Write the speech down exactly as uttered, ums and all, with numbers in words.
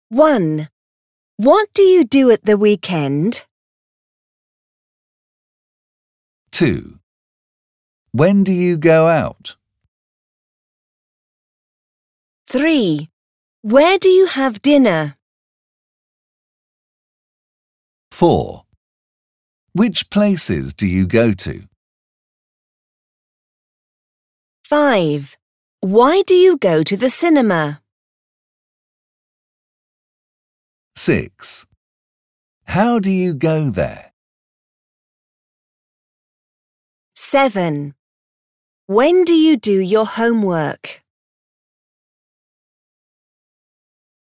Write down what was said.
one. What do you do at the weekend? two. When do you go out? three. Where do you have dinner? four. Which places do you go to? five. Why do you go to the cinema? six. How do you go there? seven. When do you do your homework?